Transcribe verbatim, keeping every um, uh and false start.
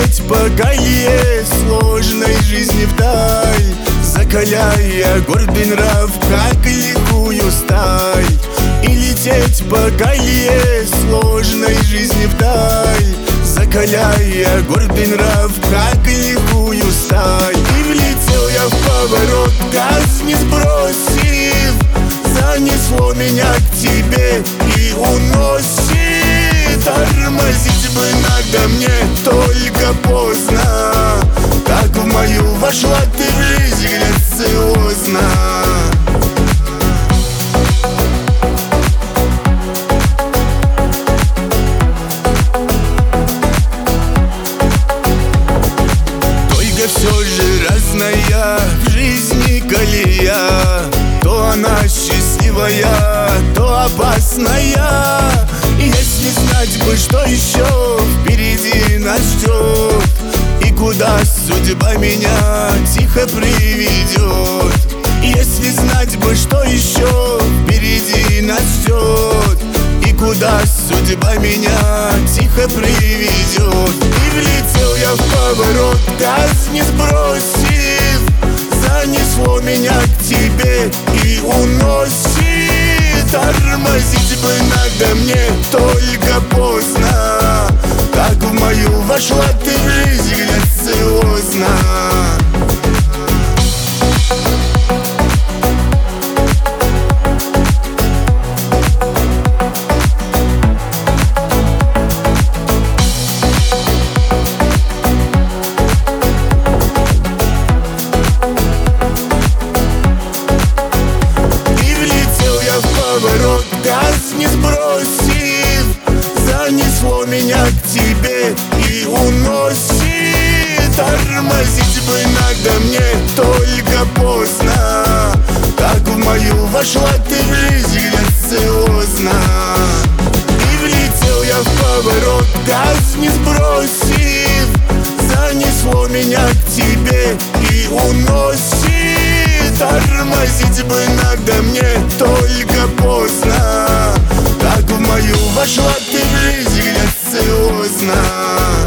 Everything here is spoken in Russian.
лететь по колее сложной жизни вдаль, закаляя гордый нрав, как лихую сталь. И лететь по колее сложной жизни вдаль, закаляя гордый нрав, как лихую сталь. И влетел я в поворот, газ не сбросив, занесло меня к тебе и уносит. Тормозить бы надо мне, только поздно. Как в мою вошла ты в жизнь грациозно. Только все же разная в жизни колея, то она счастливая, то опасная. И если знать бы, что еще впереди нас ждет, и куда судьба меня тихо приведет. Если знать бы, что еще впереди нас ждет, и куда судьба меня тихо приведет. И влетел я в поворот, газ не сбросив, занесло меня к тебе и уносит. Тормозить бы надо мне, только поздно. Как в мою вошла ты в жизнь грациозно. Газ не сбросив, занесло меня к тебе и уносит. Тормозить бы надо мне, только поздно. Как в мою вошла ты в жизнь грациозно. И влетел я в поворот, газ не сбросив, занесло меня к тебе и уносит. Тормозить бы надо мне, только поздно. Как в мою вошла ты в жизнь грациозно.